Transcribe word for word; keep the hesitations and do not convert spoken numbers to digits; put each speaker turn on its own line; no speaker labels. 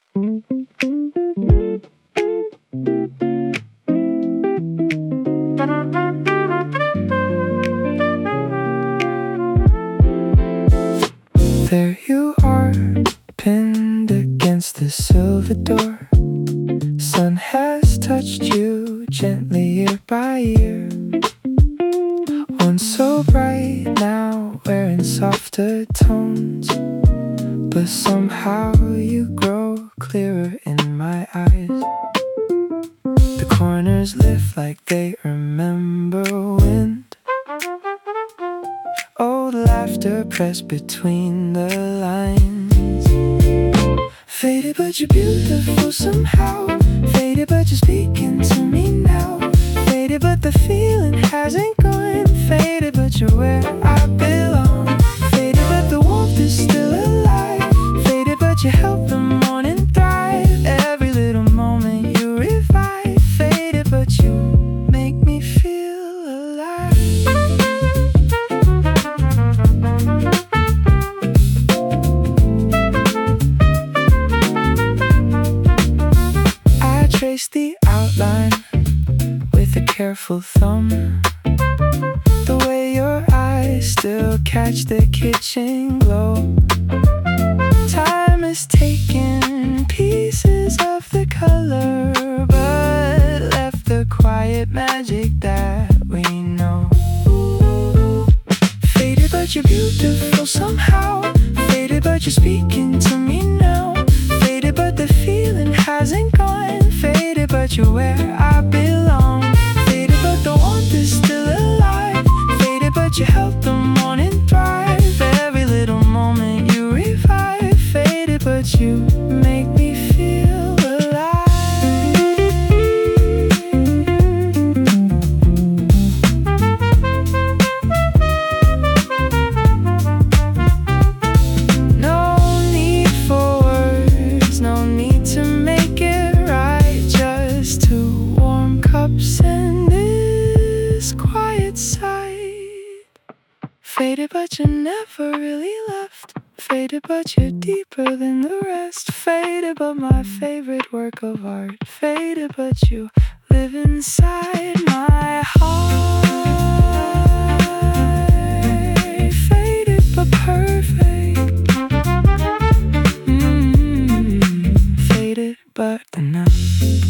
There you are, pinned against the silver door. Sun has touched you gently year by year. Once so bright, now wearing softer tones. But somehow you grow clearer in my eyes. The corners lift like they remember wind. Old laughter pressed between the lines. Faded but you're beautiful somehow. Faded but you're speaking to me now. Faded but the feeling hasn't gone. Faded but you're where I belong. Faded but the warmth is still alive. Faded but you help the morning thrive. Every little moment you revive. Faded but you make me feel alive. I trace the outline with a careful thumb. The way your eyes still catch the kitchen glow. Time has taken pieces of the color, but left the quiet magic that we know. Faded but you're beautiful somehow. Faded but you're speaking to me now. Faded but the feeling hasn't gone. Faded but you're where I belong. Faded but the warmth is still alive. Faded but you help the morning thrive. Every little moment you revive. Faded but you make me feel alive. No need for words, no need to make it right. Just two warm cups and this quiet sight. Faded but you never really left. Faded but you're deeper than the rest. Faded but my favorite work of art. Faded but you live inside my heart. Faded but perfect. Mm-hmm. Faded but enough.